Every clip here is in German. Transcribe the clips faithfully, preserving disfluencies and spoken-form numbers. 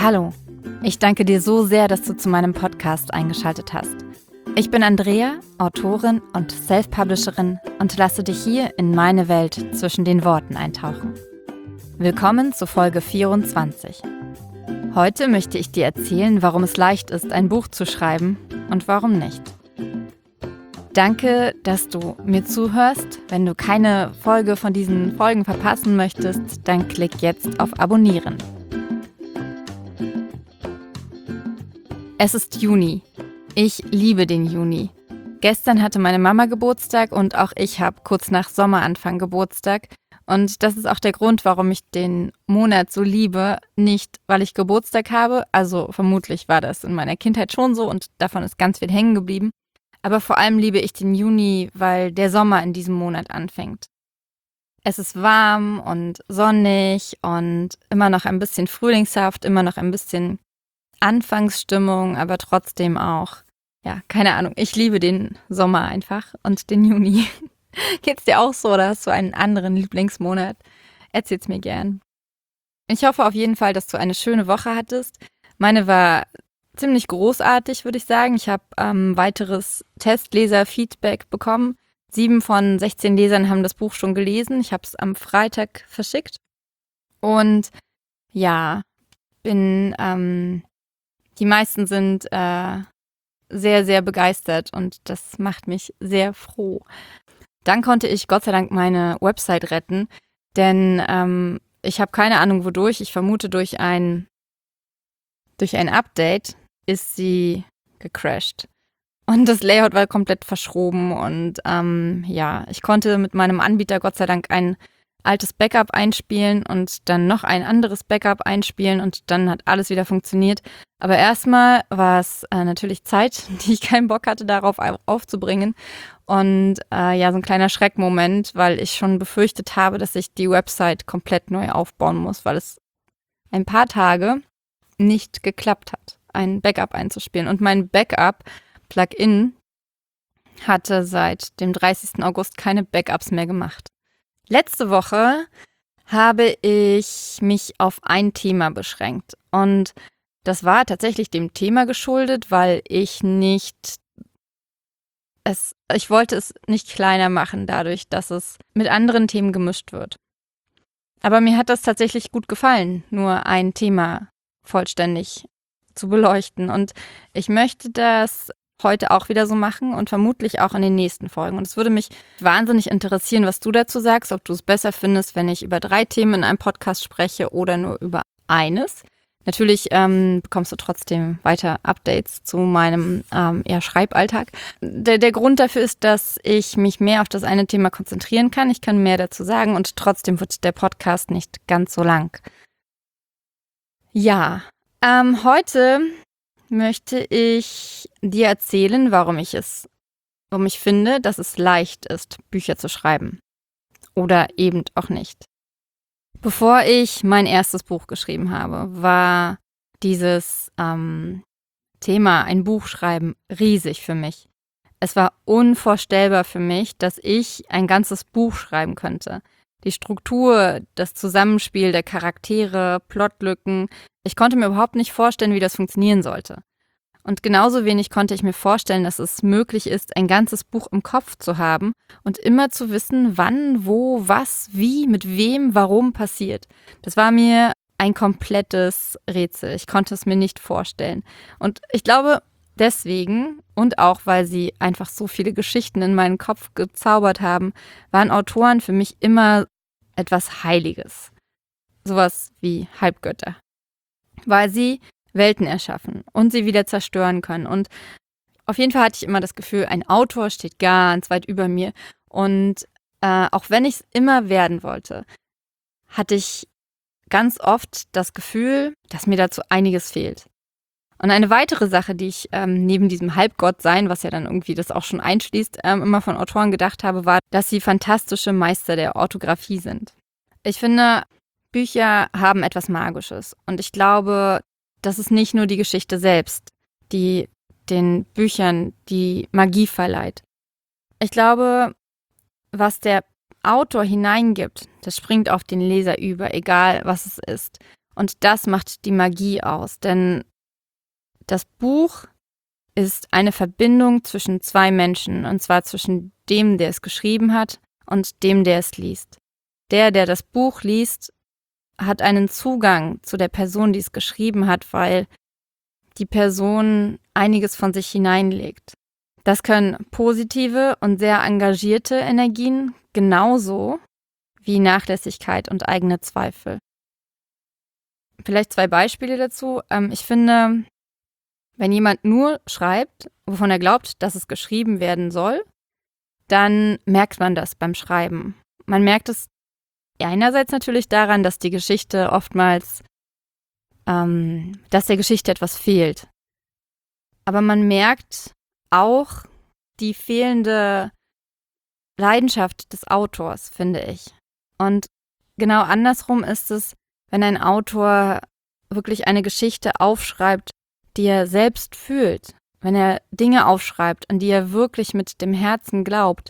Hallo, ich danke dir so sehr, dass du zu meinem Podcast eingeschaltet hast. Ich bin Andrea, Autorin und Self-Publisherin und lasse dich hier in meine Welt zwischen den Worten eintauchen. Willkommen zu Folge vierundzwanzig. Heute möchte ich dir erzählen, warum es leicht ist, ein Buch zu schreiben und warum nicht. Danke, dass du mir zuhörst. Wenn du keine Folge von diesen Folgen verpassen möchtest, dann klick jetzt auf Abonnieren. Es ist Juni. Ich liebe den Juni. Gestern hatte meine Mama Geburtstag und auch ich habe kurz nach Sommeranfang Geburtstag. Und das ist auch der Grund, warum ich den Monat so liebe. Nicht, weil ich Geburtstag habe, also vermutlich war das in meiner Kindheit schon so und davon ist ganz viel hängen geblieben. Aber vor allem liebe ich den Juni, weil der Sommer in diesem Monat anfängt. Es ist warm und sonnig und immer noch ein bisschen frühlingshaft, immer noch ein bisschen Anfangsstimmung, aber trotzdem auch, ja, keine Ahnung, ich liebe den Sommer einfach und den Juni. Geht's dir auch so oder hast du einen anderen Lieblingsmonat? Erzähl's mir gern. Ich hoffe auf jeden Fall, dass du eine schöne Woche hattest. Meine war ziemlich großartig, würde ich sagen. Ich habe ähm, weiteres Testleser-Feedback bekommen. Sieben von sechzehn Lesern haben das Buch schon gelesen. Ich habe es am Freitag verschickt. Und ja, bin, ähm, die meisten sind äh, sehr, sehr begeistert und das macht mich sehr froh. Dann konnte ich Gott sei Dank meine Website retten, denn ähm, ich habe keine Ahnung wodurch. Ich vermute durch ein, durch ein Update ist sie gecrashed. Und das Layout war komplett verschoben und ähm, ja, ich konnte mit meinem Anbieter Gott sei Dank ein altes Backup einspielen und dann noch ein anderes Backup einspielen und dann hat alles wieder funktioniert. Aber erstmal war es äh, natürlich Zeit, die ich keinen Bock hatte, darauf aufzubringen. Und äh, ja, so ein kleiner Schreckmoment, weil ich schon befürchtet habe, dass ich die Website komplett neu aufbauen muss, weil es ein paar Tage nicht geklappt hat, ein Backup einzuspielen. Und mein Backup-Plugin hatte seit dem dreißigsten August keine Backups mehr gemacht. Letzte Woche habe ich mich auf ein Thema beschränkt und das war tatsächlich dem Thema geschuldet, weil ich nicht es, ich wollte es nicht kleiner machen dadurch, dass es mit anderen Themen gemischt wird. Aber mir hat das tatsächlich gut gefallen, nur ein Thema vollständig zu beleuchten und ich möchte das heute auch wieder so machen und vermutlich auch in den nächsten Folgen. Und es würde mich wahnsinnig interessieren, was du dazu sagst, ob du es besser findest, wenn ich über drei Themen in einem Podcast spreche oder nur über eines. Natürlich ähm, bekommst du trotzdem weiter Updates zu meinem ähm, eher Schreiballtag. Der, der Grund dafür ist, dass ich mich mehr auf das eine Thema konzentrieren kann. Ich kann mehr dazu sagen und trotzdem wird der Podcast nicht ganz so lang. Ja, ähm, heute möchte ich dir erzählen, warum ich es, warum ich finde, dass es leicht ist, Bücher zu schreiben. Oder eben auch nicht. Bevor ich mein erstes Buch geschrieben habe, war dieses ähm, Thema, ein Buch schreiben, riesig für mich. Es war unvorstellbar für mich, dass ich ein ganzes Buch schreiben könnte. Die Struktur, das Zusammenspiel der Charaktere, Plotlücken. Ich konnte mir überhaupt nicht vorstellen, wie das funktionieren sollte. Und genauso wenig konnte ich mir vorstellen, dass es möglich ist, ein ganzes Buch im Kopf zu haben und immer zu wissen, wann, wo, was, wie, mit wem, warum passiert. Das war mir ein komplettes Rätsel. Ich konnte es mir nicht vorstellen. Und ich glaube, deswegen und auch, weil sie einfach so viele Geschichten in meinen Kopf gezaubert haben, waren Autoren für mich immer etwas Heiliges. Sowas wie Halbgötter. Weil sie Welten erschaffen und sie wieder zerstören können. Und auf jeden Fall hatte ich immer das Gefühl, ein Autor steht ganz weit über mir. Und äh, auch wenn ich es immer werden wollte, hatte ich ganz oft das Gefühl, dass mir dazu einiges fehlt. Und eine weitere Sache, die ich ähm, neben diesem Halbgottsein, was ja dann irgendwie das auch schon einschließt, ähm, immer von Autoren gedacht habe, war, dass sie fantastische Meister der Orthographie sind. Ich finde, Bücher haben etwas Magisches. Und ich glaube, das ist nicht nur die Geschichte selbst, die den Büchern die Magie verleiht. Ich glaube, was der Autor hineingibt, das springt auf den Leser über, egal was es ist. Und das macht die Magie aus, denn das Buch ist eine Verbindung zwischen zwei Menschen, und zwar zwischen dem, der es geschrieben hat, und dem, der es liest. Der, der das Buch liest, hat einen Zugang zu der Person, die es geschrieben hat, weil die Person einiges von sich hineinlegt. Das können positive und sehr engagierte Energien genauso wie Nachlässigkeit und eigene Zweifel. Vielleicht zwei Beispiele dazu. Ähm, ich finde, wenn jemand nur schreibt, wovon er glaubt, dass es geschrieben werden soll, dann merkt man das beim Schreiben. Man merkt es einerseits natürlich daran, dass die Geschichte oftmals, ähm, dass der Geschichte etwas fehlt. Aber man merkt auch die fehlende Leidenschaft des Autors, finde ich. Und genau andersrum ist es, wenn ein Autor wirklich eine Geschichte aufschreibt, die er selbst fühlt, wenn er Dinge aufschreibt, an die er wirklich mit dem Herzen glaubt.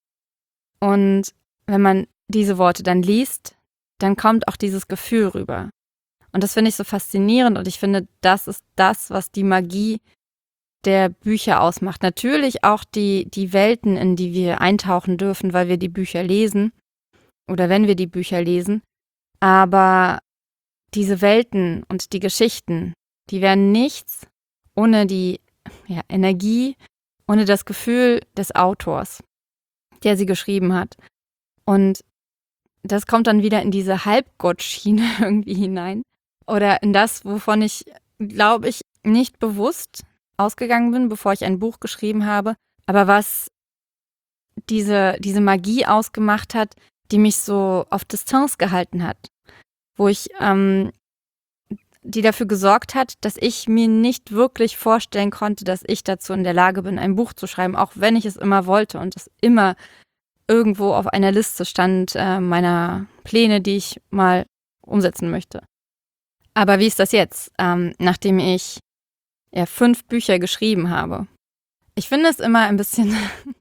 Und wenn man diese Worte dann liest, dann kommt auch dieses Gefühl rüber. Und das finde ich so faszinierend und ich finde, das ist das, was die Magie der Bücher ausmacht. Natürlich auch die, die Welten, in die wir eintauchen dürfen, weil wir die Bücher lesen oder wenn wir die Bücher lesen. Aber diese Welten und die Geschichten, die wären nichts ohne die ja, Energie, ohne das Gefühl des Autors, der sie geschrieben hat. Und das kommt dann wieder in diese Halbgott-Schiene irgendwie hinein. Oder in das, wovon ich, glaube ich, nicht bewusst ausgegangen bin, bevor ich ein Buch geschrieben habe. Aber was diese, diese Magie ausgemacht hat, die mich so auf Distanz gehalten hat. Wo ich, ähm, die dafür gesorgt hat, dass ich mir nicht wirklich vorstellen konnte, dass ich dazu in der Lage bin, ein Buch zu schreiben, auch wenn ich es immer wollte und es immer irgendwo auf einer Liste stand äh, meiner Pläne, die ich mal umsetzen möchte. Aber wie ist das jetzt, ähm, nachdem ich ja fünf Bücher geschrieben habe? Ich finde es immer ein bisschen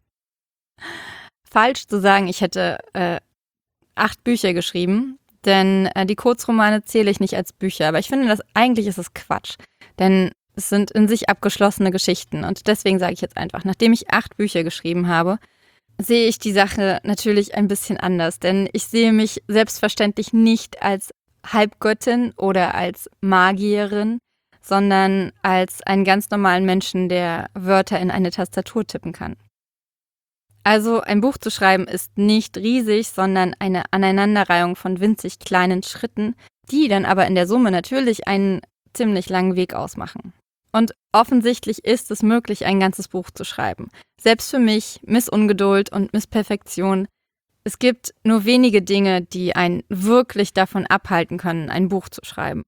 falsch zu sagen, ich hätte äh, acht Bücher geschrieben, denn äh, die Kurzromane zähle ich nicht als Bücher. Aber ich finde, dass eigentlich ist es Quatsch, denn es sind in sich abgeschlossene Geschichten. Und deswegen sage ich jetzt einfach, nachdem ich acht Bücher geschrieben habe, sehe ich die Sache natürlich ein bisschen anders, denn ich sehe mich selbstverständlich nicht als Halbgöttin oder als Magierin, sondern als einen ganz normalen Menschen, der Wörter in eine Tastatur tippen kann. Also ein Buch zu schreiben ist nicht riesig, sondern eine Aneinanderreihung von winzig kleinen Schritten, die dann aber in der Summe natürlich einen ziemlich langen Weg ausmachen. Und offensichtlich ist es möglich, ein ganzes Buch zu schreiben. Selbst für mich, Miss Ungeduld und Miss Perfektion. Es gibt nur wenige Dinge, die einen wirklich davon abhalten können, ein Buch zu schreiben.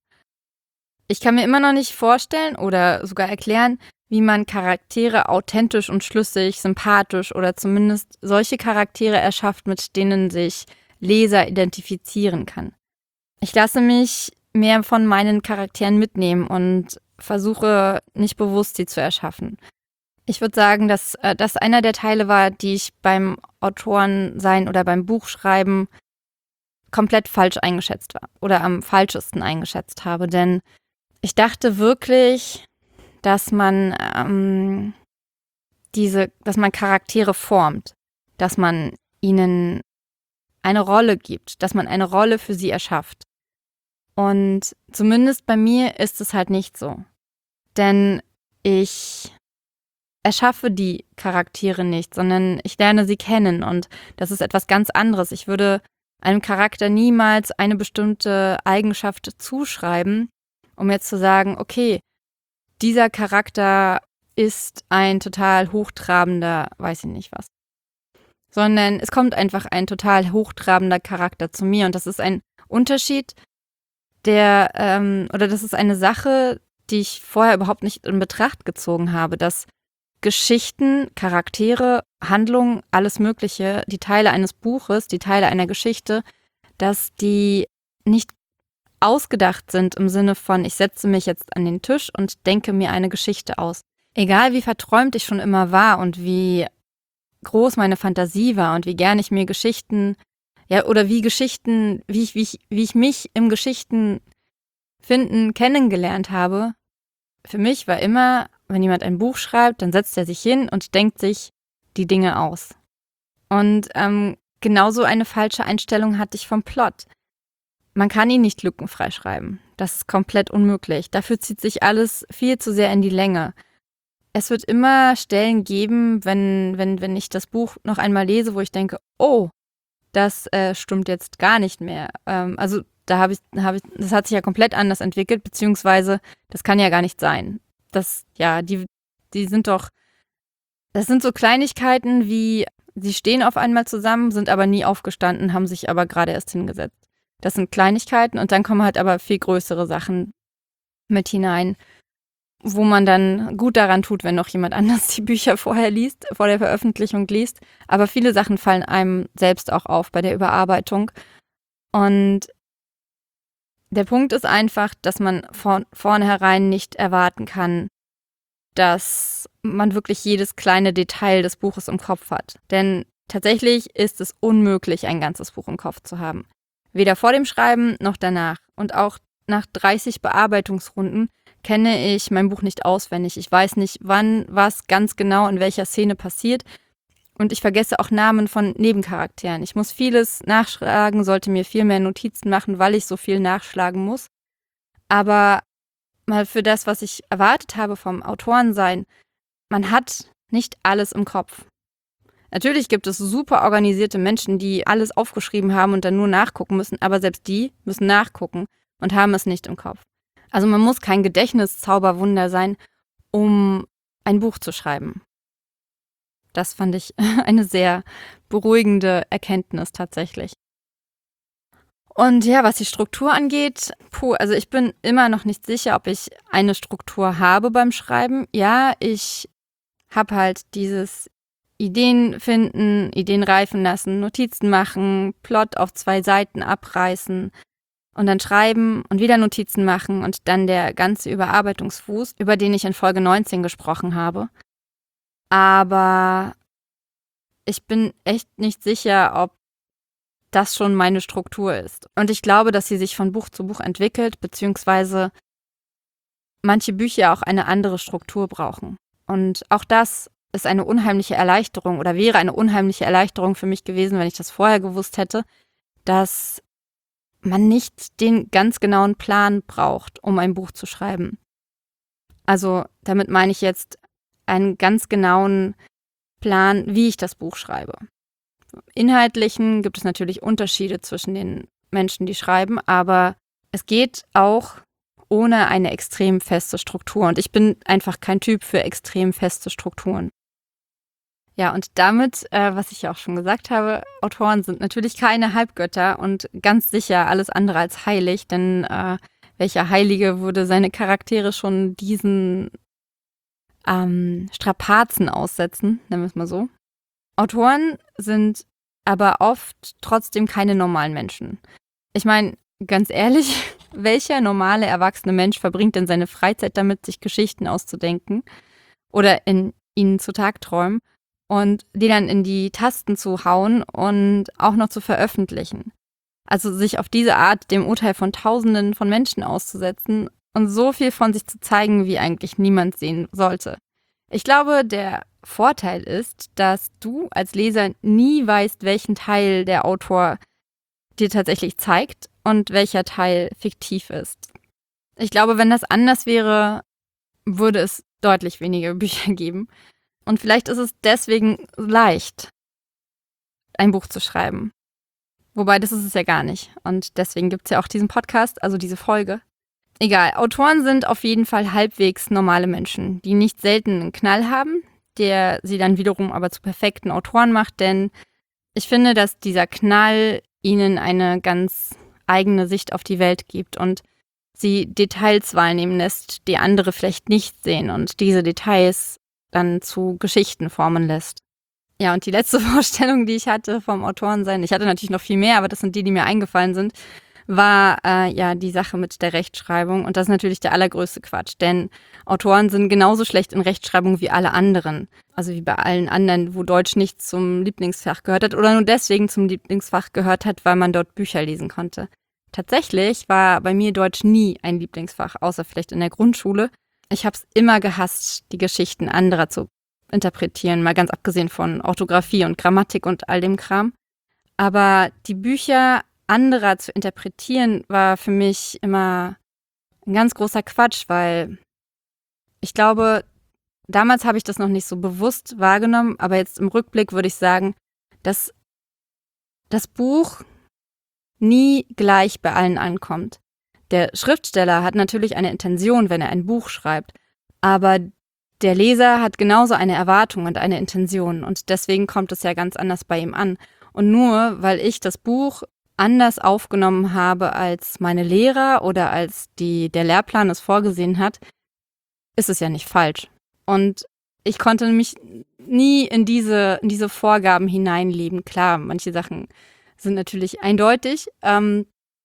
Ich kann mir immer noch nicht vorstellen oder sogar erklären, wie man Charaktere authentisch und schlüssig, sympathisch oder zumindest solche Charaktere erschafft, mit denen sich Leser identifizieren kann. Ich lasse mich mehr von meinen Charakteren mitnehmen und versuche nicht bewusst, sie zu erschaffen. Ich würde sagen, dass äh, das einer der Teile war, die ich beim Autorensein oder beim Buchschreiben komplett falsch eingeschätzt war oder am falschesten eingeschätzt habe. Denn ich dachte wirklich, dass man ähm, diese, dass man Charaktere formt, dass man ihnen eine Rolle gibt, dass man eine Rolle für sie erschafft. Und zumindest bei mir ist es halt nicht so. Denn ich erschaffe die Charaktere nicht, sondern ich lerne sie kennen und das ist etwas ganz anderes. Ich würde einem Charakter niemals eine bestimmte Eigenschaft zuschreiben, um jetzt zu sagen, okay, dieser Charakter ist ein total hochtrabender, weiß ich nicht was. Sondern es kommt einfach ein total hochtrabender Charakter zu mir und das ist ein Unterschied, der, ähm, oder das ist eine Sache, die ich vorher überhaupt nicht in Betracht gezogen habe, dass Geschichten, Charaktere, Handlungen, alles Mögliche, die Teile eines Buches, die Teile einer Geschichte, dass die nicht ausgedacht sind im Sinne von, ich setze mich jetzt an den Tisch und denke mir eine Geschichte aus. Egal wie verträumt ich schon immer war und wie groß meine Fantasie war und wie gern ich mir Geschichten, ja, oder wie Geschichten, wie ich, wie ich, wie ich mich im Geschichten Finden kennengelernt habe, für mich war immer, wenn jemand ein Buch schreibt, dann setzt er sich hin und denkt sich die Dinge aus. Und ähm, genauso eine falsche Einstellung hatte ich vom Plot. Man kann ihn nicht lückenfrei schreiben. Das ist komplett unmöglich. Dafür zieht sich alles viel zu sehr in die Länge. Es wird immer Stellen geben, wenn, wenn, wenn ich das Buch noch einmal lese, wo ich denke, oh, das äh, stimmt jetzt gar nicht mehr. Ähm, also da habe ich, hab ich, das hat sich ja komplett anders entwickelt, beziehungsweise das kann ja gar nicht sein. Das, ja, die, die sind doch, das sind so Kleinigkeiten wie, sie stehen auf einmal zusammen, sind aber nie aufgestanden, haben sich aber gerade erst hingesetzt. Das sind Kleinigkeiten und dann kommen halt aber viel größere Sachen mit hinein, wo man dann gut daran tut, wenn noch jemand anders die Bücher vorher liest, vor der Veröffentlichung liest. Aber viele Sachen fallen einem selbst auch auf bei der Überarbeitung. Und der Punkt ist einfach, dass man von vornherein nicht erwarten kann, dass man wirklich jedes kleine Detail des Buches im Kopf hat. Denn tatsächlich ist es unmöglich, ein ganzes Buch im Kopf zu haben. Weder vor dem Schreiben noch danach. Und auch nach dreißig Bearbeitungsrunden kenne ich mein Buch nicht auswendig. Ich weiß nicht, wann was ganz genau in welcher Szene passiert. Und ich vergesse auch Namen von Nebencharakteren. Ich muss vieles nachschlagen, sollte mir viel mehr Notizen machen, weil ich so viel nachschlagen muss. Aber mal für das, was ich erwartet habe vom Autorensein, man hat nicht alles im Kopf. Natürlich gibt es super organisierte Menschen, die alles aufgeschrieben haben und dann nur nachgucken müssen, aber selbst die müssen nachgucken und haben es nicht im Kopf. Also man muss kein Gedächtniszauberwunder sein, um ein Buch zu schreiben. Das fand ich eine sehr beruhigende Erkenntnis tatsächlich. Und ja, was die Struktur angeht, puh, also ich bin immer noch nicht sicher, ob ich eine Struktur habe beim Schreiben. Ja, ich habe halt dieses Ideen finden, Ideen reifen lassen, Notizen machen, Plot auf zwei Seiten abreißen und dann schreiben und wieder Notizen machen und dann der ganze Überarbeitungsfuß, über den ich in Folge neunzehn gesprochen habe. Aber ich bin echt nicht sicher, ob das schon meine Struktur ist. Und ich glaube, dass sie sich von Buch zu Buch entwickelt, beziehungsweise manche Bücher auch eine andere Struktur brauchen. Und auch das ist eine unheimliche Erleichterung oder wäre eine unheimliche Erleichterung für mich gewesen, wenn ich das vorher gewusst hätte, dass man nicht den ganz genauen Plan braucht, um ein Buch zu schreiben. Also damit meine ich jetzt einen ganz genauen Plan, wie ich das Buch schreibe. Inhaltlichen gibt es natürlich Unterschiede zwischen den Menschen, die schreiben, aber es geht auch ohne eine extrem feste Struktur. Und ich bin einfach kein Typ für extrem feste Strukturen. Ja, und damit, äh, was ich ja auch schon gesagt habe, Autoren sind natürlich keine Halbgötter und ganz sicher alles andere als heilig, denn äh, welcher Heilige würde seine Charaktere schon diesen ähm, Strapazen aussetzen, nennen wir es mal so. Autoren sind aber oft trotzdem keine normalen Menschen. Ich meine, ganz ehrlich, welcher normale erwachsene Mensch verbringt denn seine Freizeit damit, sich Geschichten auszudenken oder in ihnen zu tagträumen und die dann in die Tasten zu hauen und auch noch zu veröffentlichen? Also sich auf diese Art dem Urteil von Tausenden von Menschen auszusetzen und so viel von sich zu zeigen, wie eigentlich niemand sehen sollte. Ich glaube, der Vorteil ist, dass du als Leser nie weißt, welchen Teil der Autor dir tatsächlich zeigt und welcher Teil fiktiv ist. Ich glaube, wenn das anders wäre, würde es deutlich weniger Bücher geben. Und vielleicht ist es deswegen leicht, ein Buch zu schreiben. Wobei, das ist es ja gar nicht. Und deswegen gibt es ja auch diesen Podcast, also diese Folge. Egal, Autoren sind auf jeden Fall halbwegs normale Menschen, die nicht selten einen Knall haben, der sie dann wiederum aber zu perfekten Autoren macht, denn ich finde, dass dieser Knall ihnen eine ganz eigene Sicht auf die Welt gibt und sie Details wahrnehmen lässt, die andere vielleicht nicht sehen und diese Details dann zu Geschichten formen lässt. Ja, und die letzte Vorstellung, die ich hatte vom Autorensein, ich hatte natürlich noch viel mehr, aber das sind die, die mir eingefallen sind, war äh, ja die Sache mit der Rechtschreibung. Und das ist natürlich der allergrößte Quatsch, denn Autoren sind genauso schlecht in Rechtschreibung wie alle anderen. Also wie bei allen anderen, wo Deutsch nicht zum Lieblingsfach gehört hat oder nur deswegen zum Lieblingsfach gehört hat, weil man dort Bücher lesen konnte. Tatsächlich war bei mir Deutsch nie ein Lieblingsfach, außer vielleicht in der Grundschule. Ich habe es immer gehasst, die Geschichten anderer zu interpretieren, mal ganz abgesehen von Orthographie und Grammatik und all dem Kram. Aber die Bücher anderer zu interpretieren, war für mich immer ein ganz großer Quatsch, weil ich glaube, damals habe ich das noch nicht so bewusst wahrgenommen, aber jetzt im Rückblick würde ich sagen, dass das Buch nie gleich bei allen ankommt. Der Schriftsteller hat natürlich eine Intention, wenn er ein Buch schreibt, aber der Leser hat genauso eine Erwartung und eine Intention und deswegen kommt es ja ganz anders bei ihm an. Und nur weil ich das Buch anders aufgenommen habe, als meine Lehrer oder als die, der Lehrplan es vorgesehen hat, ist es ja nicht falsch. Und ich konnte mich nie in diese, in diese Vorgaben hineinleben. Klar, manche Sachen sind natürlich eindeutig, ähm,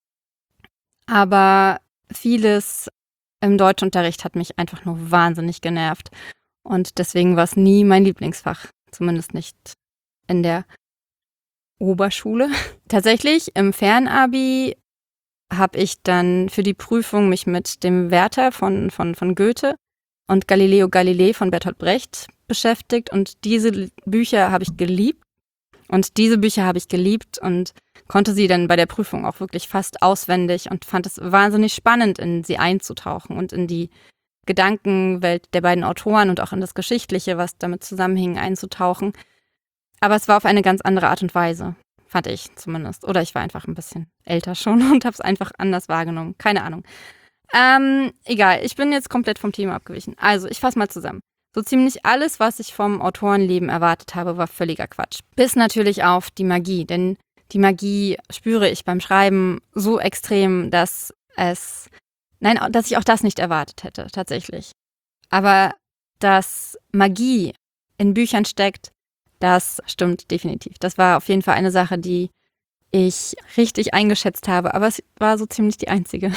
aber vieles im Deutschunterricht hat mich einfach nur wahnsinnig genervt. Und deswegen war es nie mein Lieblingsfach, zumindest nicht in der Oberschule. Tatsächlich im Fernabi habe ich dann für die Prüfung mich mit dem Werther von, von, von Goethe und Galileo Galilei von Bertolt Brecht beschäftigt und diese Bücher habe ich geliebt und diese Bücher habe ich geliebt und konnte sie dann bei der Prüfung auch wirklich fast auswendig und fand es wahnsinnig spannend, in sie einzutauchen und in die Gedankenwelt der beiden Autoren und auch in das Geschichtliche, was damit zusammenhing, einzutauchen. Aber es war auf eine ganz andere Art und Weise, fand ich zumindest. Oder ich war einfach ein bisschen älter schon und habe es einfach anders wahrgenommen. Keine Ahnung. Ähm, egal, ich bin jetzt komplett vom Thema abgewichen. Also, ich fasse mal zusammen. So ziemlich alles, was ich vom Autorenleben erwartet habe, war völliger Quatsch. Bis natürlich auf die Magie, denn die Magie spüre ich beim Schreiben so extrem, dass es, nein, dass ich auch das nicht erwartet hätte, tatsächlich. Aber dass Magie in Büchern steckt, das stimmt definitiv. Das war auf jeden Fall eine Sache, die ich richtig eingeschätzt habe, aber es war so ziemlich die einzige.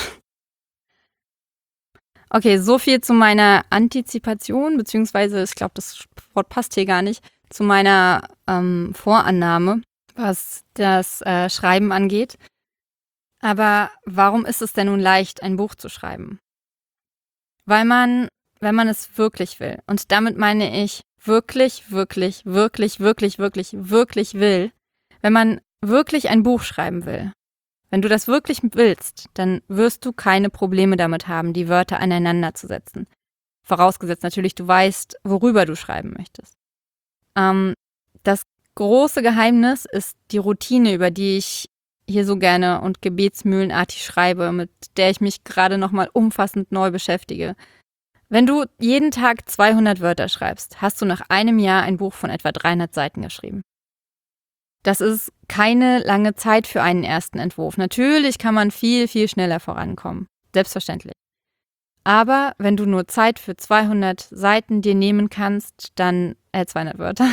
Okay, so viel zu meiner Antizipation, beziehungsweise, ich glaube, das Wort passt hier gar nicht, zu meiner ähm, Vorannahme, was das äh, Schreiben angeht. Aber warum ist es denn nun leicht, ein Buch zu schreiben? Weil man, wenn man es wirklich will, und damit meine ich wirklich, wirklich, wirklich, wirklich, wirklich, wirklich will, wenn man wirklich ein Buch schreiben will, wenn du das wirklich willst, dann wirst du keine Probleme damit haben, die Wörter aneinander zu setzen. Vorausgesetzt natürlich, du weißt, worüber du schreiben möchtest. Ähm, das große Geheimnis ist die Routine, über die ich hier so gerne und gebetsmühlenartig schreibe, mit der ich mich gerade nochmal umfassend neu beschäftige. Wenn du jeden Tag zweihundert Wörter schreibst, hast du nach einem Jahr ein Buch von etwa dreihundert Seiten geschrieben. Das ist keine lange Zeit für einen ersten Entwurf. Natürlich kann man viel, viel schneller vorankommen. Selbstverständlich. Aber wenn du nur Zeit für zweihundert Seiten dir nehmen kannst, dann, äh, zweihundert Wörter,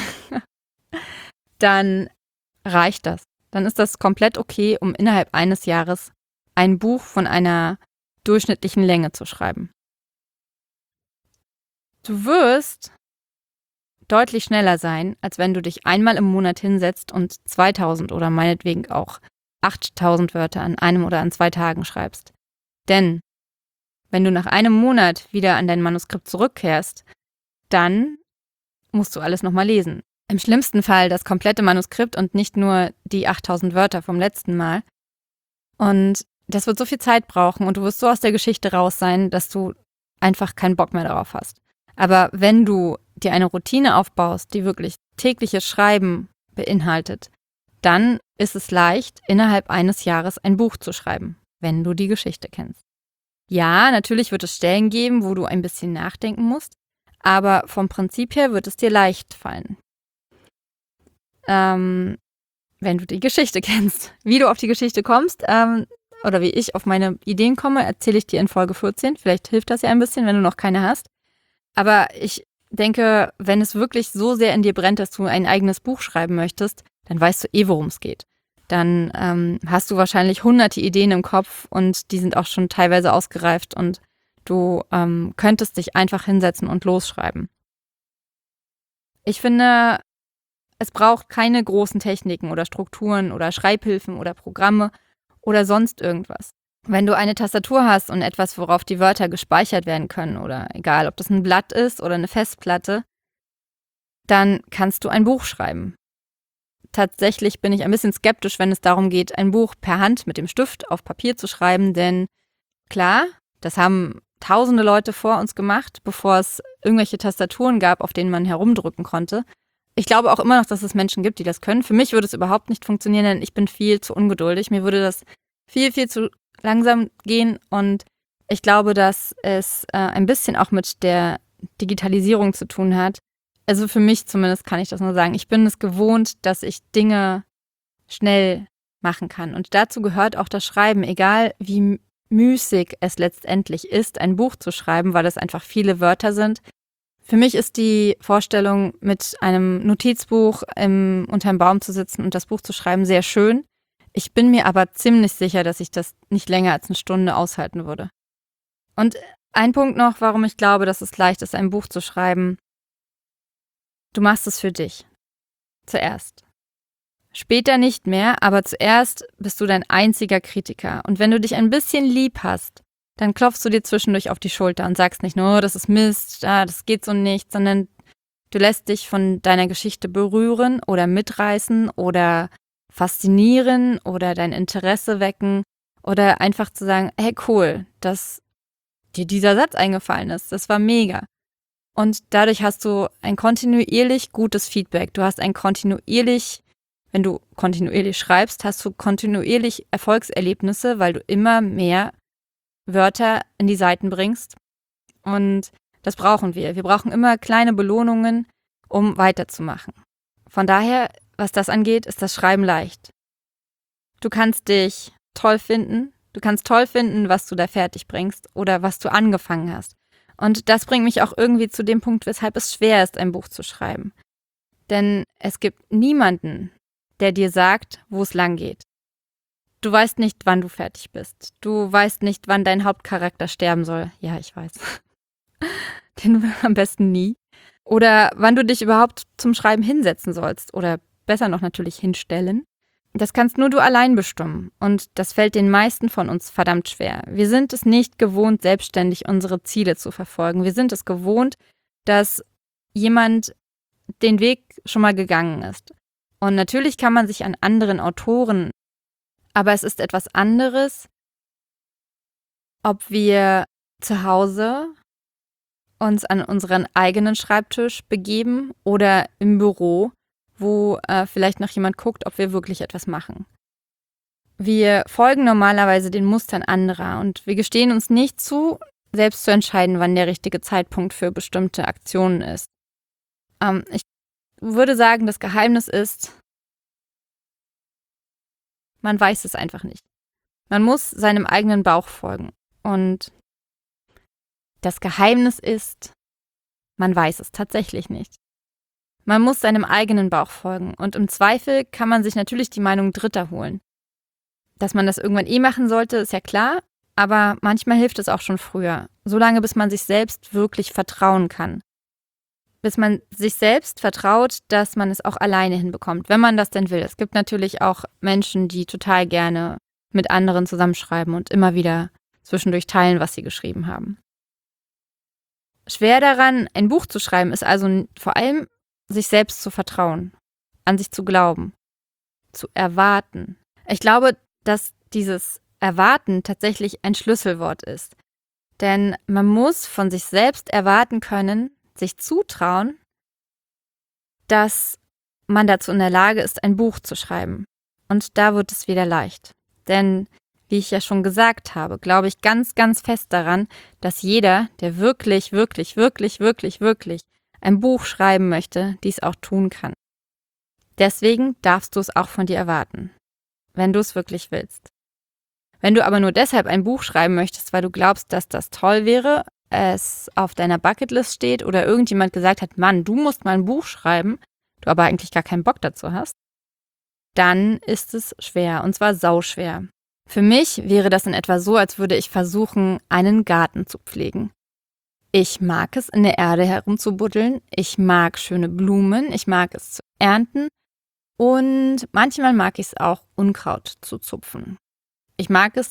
dann reicht das. Dann ist das komplett okay, um innerhalb eines Jahres ein Buch von einer durchschnittlichen Länge zu schreiben. Du wirst deutlich schneller sein, als wenn du dich einmal im Monat hinsetzt und zweitausend oder meinetwegen auch achttausend Wörter an einem oder an zwei Tagen schreibst. Denn wenn du nach einem Monat wieder an dein Manuskript zurückkehrst, dann musst du alles nochmal lesen. Im schlimmsten Fall das komplette Manuskript und nicht nur die achttausend Wörter vom letzten Mal. Und das wird so viel Zeit brauchen und du wirst so aus der Geschichte raus sein, dass du einfach keinen Bock mehr darauf hast. Aber wenn du dir eine Routine aufbaust, die wirklich tägliches Schreiben beinhaltet, dann ist es leicht, innerhalb eines Jahres ein Buch zu schreiben, wenn du die Geschichte kennst. Ja, natürlich wird es Stellen geben, wo du ein bisschen nachdenken musst, aber vom Prinzip her wird es dir leicht fallen. Ähm, wenn du die Geschichte kennst. Wie du auf die Geschichte kommst, ähm, oder wie ich auf meine Ideen komme, erzähle ich dir in Folge vierzehn. Vielleicht hilft das ja ein bisschen, wenn du noch keine hast. Aber ich denke, wenn es wirklich so sehr in dir brennt, dass du ein eigenes Buch schreiben möchtest, dann weißt du eh, worum es geht. Dann ähm, hast du wahrscheinlich hunderte Ideen im Kopf und die sind auch schon teilweise ausgereift und du ähm, könntest dich einfach hinsetzen und losschreiben. Ich finde, es braucht keine großen Techniken oder Strukturen oder Schreibhilfen oder Programme oder sonst irgendwas. Wenn du eine Tastatur hast und etwas, worauf die Wörter gespeichert werden können oder egal, ob das ein Blatt ist oder eine Festplatte, dann kannst du ein Buch schreiben. Tatsächlich bin ich ein bisschen skeptisch, wenn es darum geht, ein Buch per Hand mit dem Stift auf Papier zu schreiben, denn klar, das haben tausende Leute vor uns gemacht, bevor es irgendwelche Tastaturen gab, auf denen man herumdrücken konnte. Ich glaube auch immer noch, dass es Menschen gibt, die das können. Für mich würde es überhaupt nicht funktionieren, denn ich bin viel zu ungeduldig. Mir würde das viel, viel zu langsam gehen und ich glaube, dass es äh, ein bisschen auch mit der Digitalisierung zu tun hat. Also für mich zumindest kann ich das nur sagen. Ich bin es gewohnt, dass ich Dinge schnell machen kann. Und dazu gehört auch das Schreiben, egal wie müßig es letztendlich ist, ein Buch zu schreiben, weil es einfach viele Wörter sind. Für mich ist die Vorstellung, mit einem Notizbuch im, unter einem Baum zu sitzen und das Buch zu schreiben, sehr schön. Ich bin mir aber ziemlich sicher, dass ich das nicht länger als eine Stunde aushalten würde. Und ein Punkt noch, warum ich glaube, dass es leicht ist, ein Buch zu schreiben. Du machst es für dich. Zuerst. Später nicht mehr, aber zuerst bist du dein einziger Kritiker. Und wenn du dich ein bisschen lieb hast, dann klopfst du dir zwischendurch auf die Schulter und sagst nicht nur, oh, das ist Mist, ah, das geht so nicht, sondern du lässt dich von deiner Geschichte berühren oder mitreißen oder faszinieren oder dein Interesse wecken oder einfach zu sagen, hey cool, dass dir dieser Satz eingefallen ist, das war mega. Und dadurch hast du ein kontinuierlich gutes Feedback. Du hast ein kontinuierlich, wenn du kontinuierlich schreibst, hast du kontinuierlich Erfolgserlebnisse, weil du immer mehr Wörter in die Seiten bringst. Und das brauchen wir. Wir brauchen immer kleine Belohnungen, um weiterzumachen. Von daher, was das angeht, ist das Schreiben leicht. Du kannst dich toll finden. Du kannst toll finden, was du da fertig bringst oder was du angefangen hast. Und das bringt mich auch irgendwie zu dem Punkt, weshalb es schwer ist, ein Buch zu schreiben. Denn es gibt niemanden, der dir sagt, wo es lang geht. Du weißt nicht, wann du fertig bist. Du weißt nicht, wann dein Hauptcharakter sterben soll. Ja, ich weiß. Den am besten nie. Oder wann du dich überhaupt zum Schreiben hinsetzen sollst. Oder besser noch natürlich hinstellen. Das kannst nur du allein bestimmen. Und das fällt den meisten von uns verdammt schwer. Wir sind es nicht gewohnt, selbstständig unsere Ziele zu verfolgen. Wir sind es gewohnt, dass jemand den Weg schon mal gegangen ist. Und natürlich kann man sich an anderen Autoren, aber es ist etwas anderes, ob wir zu Hause uns an unseren eigenen Schreibtisch begeben oder im Büro, wo äh, vielleicht noch jemand guckt, ob wir wirklich etwas machen. Wir folgen normalerweise den Mustern anderer und wir gestehen uns nicht zu, selbst zu entscheiden, wann der richtige Zeitpunkt für bestimmte Aktionen ist. Ähm, ich würde sagen, das Geheimnis ist, man weiß es einfach nicht. Man muss seinem eigenen Bauch folgen. Und das Geheimnis ist, man weiß es tatsächlich nicht. Man muss seinem eigenen Bauch folgen und im Zweifel kann man sich natürlich die Meinung Dritter holen. Dass man das irgendwann eh machen sollte, ist ja klar, aber manchmal hilft es auch schon früher, solange bis man sich selbst wirklich vertrauen kann. Bis man sich selbst vertraut, dass man es auch alleine hinbekommt, wenn man das denn will. Es gibt natürlich auch Menschen, die total gerne mit anderen zusammenschreiben und immer wieder zwischendurch teilen, was sie geschrieben haben. Schwer daran, ein Buch zu schreiben, ist also vor allem, sich selbst zu vertrauen, an sich zu glauben, zu erwarten. Ich glaube, dass dieses Erwarten tatsächlich ein Schlüsselwort ist. Denn man muss von sich selbst erwarten können, sich zutrauen, dass man dazu in der Lage ist, ein Buch zu schreiben. Und da wird es wieder leicht. Denn, wie ich ja schon gesagt habe, glaube ich ganz, ganz fest daran, dass jeder, der wirklich, wirklich, wirklich, wirklich, wirklich ein Buch schreiben möchte, dies auch tun kann. Deswegen darfst du es auch von dir erwarten, wenn du es wirklich willst. Wenn du aber nur deshalb ein Buch schreiben möchtest, weil du glaubst, dass das toll wäre, es auf deiner Bucketlist steht oder irgendjemand gesagt hat, Mann, du musst mal ein Buch schreiben, du aber eigentlich gar keinen Bock dazu hast, dann ist es schwer, und zwar sauschwer. Für mich wäre das in etwa so, als würde ich versuchen, einen Garten zu pflegen. Ich mag es, in der Erde herumzubuddeln, ich mag schöne Blumen, ich mag es zu ernten und manchmal mag ich es auch, Unkraut zu zupfen. Ich mag es,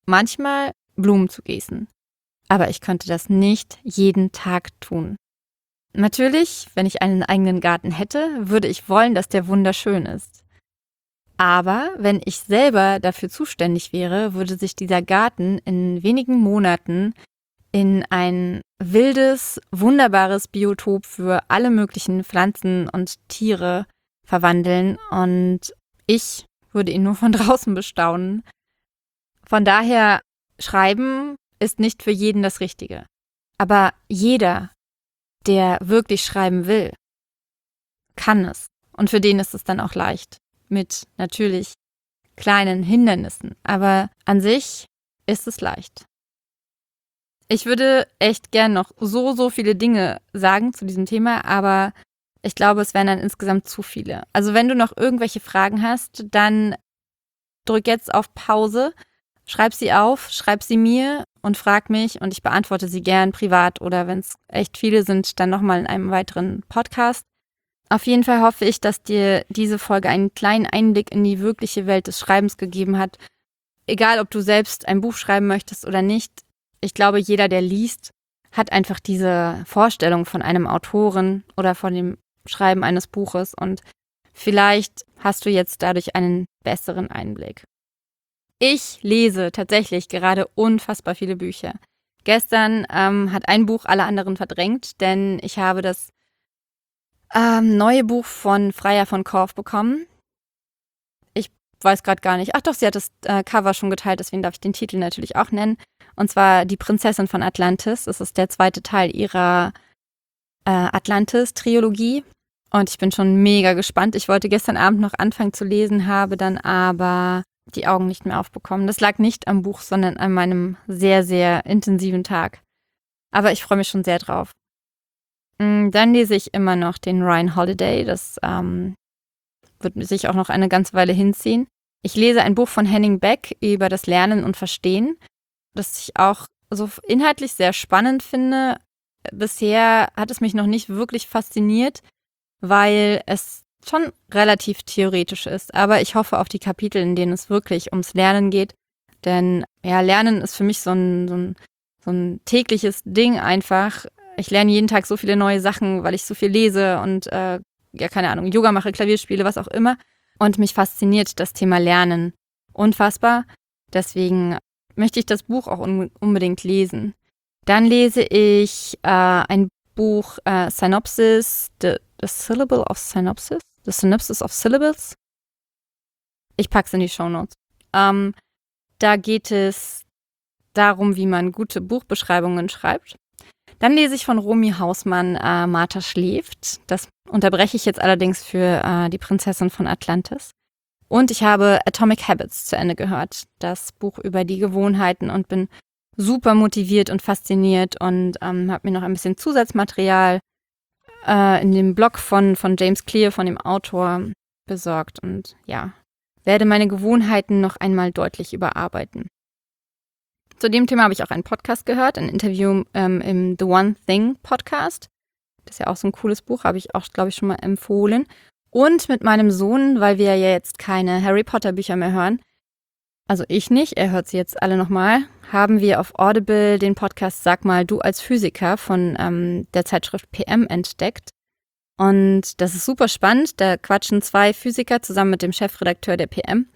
manchmal Blumen zu gießen. Aber ich könnte das nicht jeden Tag tun. Natürlich, wenn ich einen eigenen Garten hätte, würde ich wollen, dass der wunderschön ist. Aber wenn ich selber dafür zuständig wäre, würde sich dieser Garten in wenigen Monaten in ein wildes, wunderbares Biotop für alle möglichen Pflanzen und Tiere verwandeln und ich würde ihn nur von draußen bestaunen. Von daher, Schreiben ist nicht für jeden das Richtige. Aber jeder, der wirklich schreiben will, kann es. Und für den ist es dann auch leicht. Mit natürlich kleinen Hindernissen. Aber an sich ist es leicht. Ich würde echt gern noch so, so viele Dinge sagen zu diesem Thema, aber ich glaube, es wären dann insgesamt zu viele. Also wenn du noch irgendwelche Fragen hast, dann drück jetzt auf Pause, schreib sie auf, schreib sie mir und frag mich und ich beantworte sie gern privat oder wenn es echt viele sind, dann nochmal in einem weiteren Podcast. Auf jeden Fall hoffe ich, dass dir diese Folge einen kleinen Einblick in die wirkliche Welt des Schreibens gegeben hat. Egal, ob du selbst ein Buch schreiben möchtest oder nicht. Ich glaube, jeder, der liest, hat einfach diese Vorstellung von einem Autoren oder von dem Schreiben eines Buches und vielleicht hast du jetzt dadurch einen besseren Einblick. Ich lese tatsächlich gerade unfassbar viele Bücher. Gestern ähm, hat ein Buch alle anderen verdrängt, denn ich habe das ähm, neue Buch von Freya von Korff bekommen. Ich weiß gerade gar nicht. Ach doch, sie hat das äh, Cover schon geteilt, deswegen darf ich den Titel natürlich auch nennen. Und zwar Die Prinzessin von Atlantis. Das ist der zweite Teil ihrer äh, Atlantis-Trilogie. Und ich bin schon mega gespannt. Ich wollte gestern Abend noch anfangen zu lesen, habe dann aber die Augen nicht mehr aufbekommen. Das lag nicht am Buch, sondern an meinem sehr, sehr intensiven Tag. Aber ich freue mich schon sehr drauf. Dann lese ich immer noch den Ryan Holiday. Das ähm, wird sich auch noch eine ganze Weile hinziehen. Ich lese ein Buch von Henning Beck über das Lernen und Verstehen, das ich auch so inhaltlich sehr spannend finde. Bisher hat es mich noch nicht wirklich fasziniert, weil es schon relativ theoretisch ist. Aber ich hoffe auf die Kapitel, in denen es wirklich ums Lernen geht. Denn ja, Lernen ist für mich so ein, so ein, so ein tägliches Ding einfach. Ich lerne jeden Tag so viele neue Sachen, weil ich so viel lese und äh, ja, keine Ahnung, Yoga mache, Klavier spiele, was auch immer. Und mich fasziniert das Thema Lernen unfassbar. Deswegen möchte ich das Buch auch un- unbedingt lesen. Dann lese ich äh, ein Buch äh, Synopsis, the, the Syllable of Synopsis, The Synopsis of Syllables. Ich packe es in die Shownotes. Ähm, da geht es darum, wie man gute Buchbeschreibungen schreibt. Dann lese ich von Romy Hausmann äh, Martha schläft. Das unterbreche ich jetzt allerdings für äh, die Prinzessin von Atlantis. Und ich habe Atomic Habits zu Ende gehört, das Buch über die Gewohnheiten und bin super motiviert und fasziniert und ähm, habe mir noch ein bisschen Zusatzmaterial äh, in dem Blog von, von James Clear, von dem Autor, besorgt und ja, werde meine Gewohnheiten noch einmal deutlich überarbeiten. Zu dem Thema habe ich auch einen Podcast gehört, ein Interview ähm, im The One Thing Podcast. Das ist ja auch so ein cooles Buch, habe ich auch, glaube ich, schon mal empfohlen. Und mit meinem Sohn, weil wir ja jetzt keine Harry Potter Bücher mehr hören, also ich nicht, er hört sie jetzt alle nochmal, haben wir auf Audible den Podcast Sag mal, du als Physiker von ähm, der Zeitschrift P M entdeckt. Und das ist super spannend, da quatschen zwei Physiker zusammen mit dem Chefredakteur der P M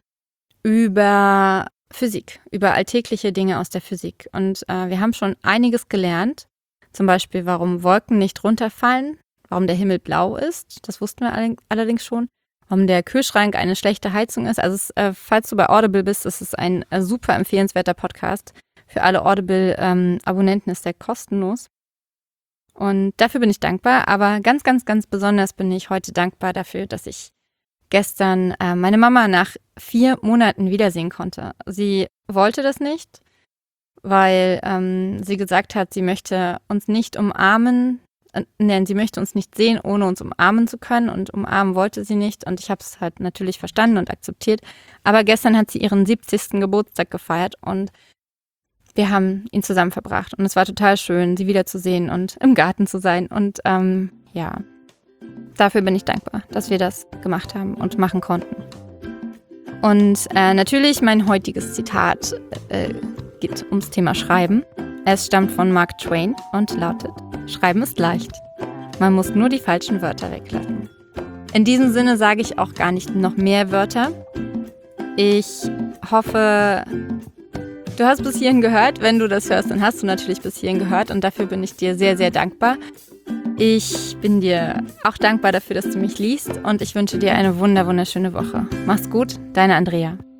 über Physik, über alltägliche Dinge aus der Physik. Und äh, wir haben schon einiges gelernt, zum Beispiel, warum Wolken nicht runterfallen, warum der Himmel blau ist, das wussten wir allerdings schon, warum der Kühlschrank eine schlechte Heizung ist. Also es, äh, falls du bei Audible bist, ist es ein äh, super empfehlenswerter Podcast. Für alle Audible-Abonnenten ähm, ist der kostenlos. Und dafür bin ich dankbar, aber ganz, ganz, ganz besonders bin ich heute dankbar dafür, dass ich gestern äh, meine Mama nach vier Monaten wiedersehen konnte. Sie wollte das nicht, weil ähm, sie gesagt hat, sie möchte uns nicht umarmen, äh, nein, sie möchte uns nicht sehen, ohne uns umarmen zu können und umarmen wollte sie nicht und ich habe es halt natürlich verstanden und akzeptiert. Aber gestern hat sie ihren siebzigsten Geburtstag gefeiert und wir haben ihn zusammen verbracht und es war total schön, sie wiederzusehen und im Garten zu sein und ähm, ja, dafür bin ich dankbar, dass wir das gemacht haben und machen konnten. Und äh, natürlich mein heutiges Zitat äh, geht ums Thema Schreiben. Es stammt von Mark Twain und lautet: Schreiben ist leicht. Man muss nur die falschen Wörter weglassen. In diesem Sinne sage ich auch gar nicht noch mehr Wörter. Ich hoffe, du hast bis hierhin gehört. Wenn du das hörst, dann hast du natürlich bis hierhin gehört und dafür bin ich dir sehr, sehr dankbar. Ich bin dir auch dankbar dafür, dass du mich liest und ich wünsche dir eine wunder, wunderschöne Woche. Mach's gut, deine Andrea.